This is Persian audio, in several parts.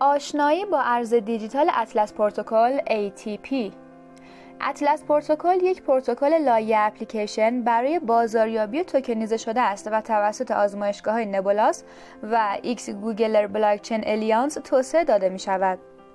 آشنایی با ارز دیجیتال اطلس پروتکل ATP. اطلس پروتکل یک پروتکل لایه اپلیکیشن برای بازاریابی توکنیزه شده است و توسط آزمایشگاه‌های نبولاس و ایکس گوگلر بلاکچین الیانس توسعه داده می شود.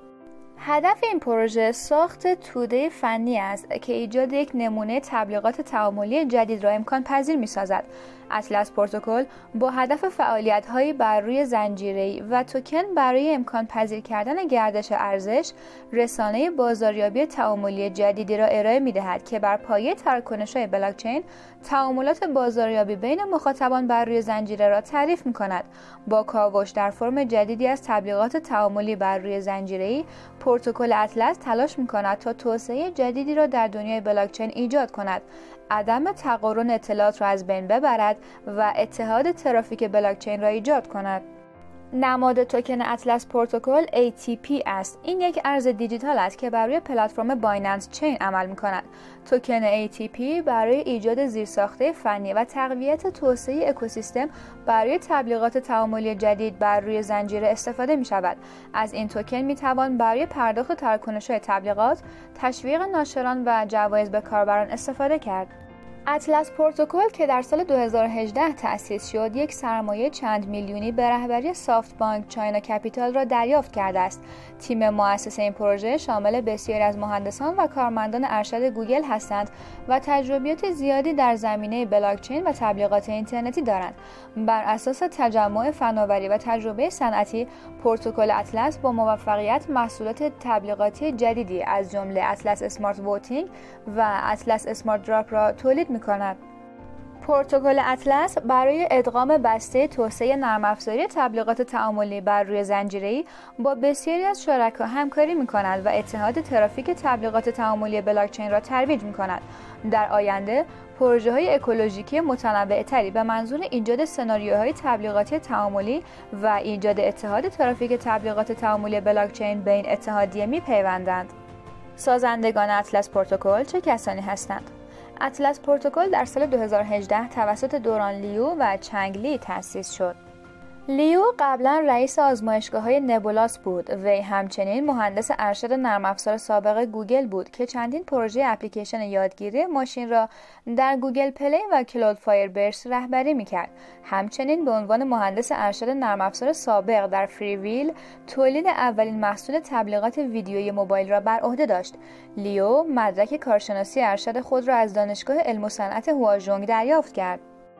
هدف این پروژه ساخت توده فنی است که ایجاد یک نمونه تبلیغات تعاملی جدید را امکان پذیر می سازد. اطلس پروتکل با هدف فعالیت‌هایی بر روی زنجیره‌ای و توکن برای امکان پذیر کردن گردش ارزش، رسانه بازاریابی تعاملی جدیدی را ارائه می‌دهد که بر پایه تراکنش‌های بلاکچین تعاملات بازاریابی بین مخاطبان بر روی زنجیره را تعریف می‌کند. با کاوش در فرم جدیدی از تبلیغات تعاملی بر روی زنجیره‌ای، پروتکل اطلس تلاش می‌کند تا توسعه جدیدی را در دنیای بلاکچین ایجاد کند، عدم تقارن اطلاعات را از بین ببرد و اتحاد ترافیک بلاکچین را ایجاد کند. نماد توکن اطلس پروتکل ATP است. این یک ارز دیجیتال است که بر روی پلتفرم بایننس چین عمل می‌کند. توکن ATP برای ایجاد زیرساخته فنی و تقویت توسعه اکوسیستم برای تبلیغات تعاملی جدید بر روی زنجیره استفاده می‌شود. از این توکن می‌توان برای پرداخت تراکنش‌های تبلیغات، تشویق ناشران و جوایز به کاربران استفاده کرد. اطلس پروتکل که در سال 2018 تأسیس شد، یک سرمایه چند میلیونی به رهبری سافت بانک چاینا کپیتال را دریافت کرده است. تیم مؤسس این پروژه شامل بسیاری از مهندسان و کارمندان ارشد گوگل هستند و تجربیات زیادی در زمینه بلاکچین و تبلیغات اینترنتی دارند. بر اساس تجمع فناوری و تجربه صنعتی، پروتکل اطلس با موفقیت محصولات تبلیغاتی جدیدی از جمله اطلس اسمارت ووتینگ و اطلس اسمارت دراپ را تولید می‌کند. پروتکل اطلس برای ادغام بسته توسعه نرم افزاری تبلیغات تعاملی بر روی زنجیره‌ای با بسیاری از شرکا همکاری می‌کند و اتحاد ترافیک تبلیغات تعاملی بلاکچین را ترویج می‌کند. در آینده پروژه‌های اکولوژیکی متنوع‌تری به منظور ایجاد سناریوهای تبلیغاتی تعاملی و ایجاد اتحاد ترافیک تبلیغات تعاملی بلاکچین به این اتحادیه می‌پیوندند. سازندگان اطلس پروتکل چه کسانی هستند؟ اطلس پروتکل در سال 2018 توسط دوران لیو و چنگ لی تأسیس شد. لیو قبلا رئیس آزمایشگاه‌های نبولاس بود. وی همچنین مهندس ارشد نرم افزار سابق گوگل بود که چندین پروژه اپلیکیشن یادگیری ماشین را در گوگل پلی و کلاود فایربرس رهبری می‌کرد. همچنین به عنوان مهندس ارشد نرم افزار سابق در فریویل تولید اولین محصول تبلیغات ویدیویی موبایل را بر عهده داشت. لیو مدرک کارشناسی ارشد خود را از دانشگاه علم و صنعت هواژونگ دریافت کرد.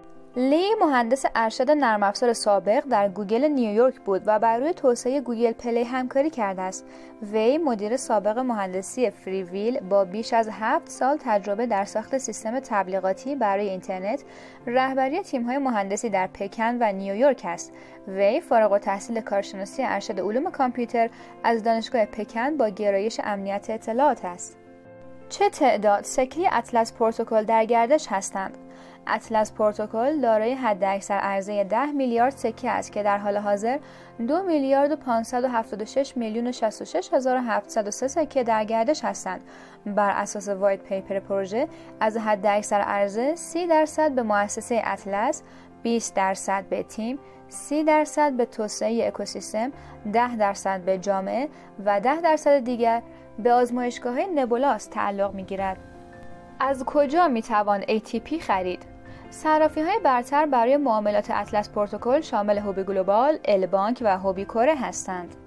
لی مهندس ارشد نرم افزار سابق در گوگل نیویورک بود و بر روی توسعه گوگل پلی همکاری کرده است. وی مدیر سابق مهندسی فریویل با بیش از 7 سال تجربه در ساخت سیستم تبلیغاتی برای اینترنت، رهبری تیم‌های مهندسی در پکن و نیویورک است. وی فارغ التحصیل کارشناسی ارشد علوم کامپیوتر از دانشگاه پکن با گرایش امنیت اطلاعات است. چه تعداد سکه اطلس پروتکل در گردش هستند؟ اطلس پروتکل دارای حداکثر عرضه 10 میلیارد سکه است که در حال حاضر 2 میلیارد و 576 میلیون و 66,703 سکه در گردش هستند. بر اساس واید پیپر پروژه، از حداکثر عرضه 30% به مؤسسه اطلس، 20% به تیم، 30% به توسعه اکوسیستم، 10% به جامعه و 10% دیگر به آزمایشگاه‌های نبولاس تعلق می‌گیرد. از کجا می‌توان ATP خرید؟ صرافی‌های برتر برای معاملات اطلس پروتکل شامل هوبی گلوبال، ال بانک و هوبی کره هستند.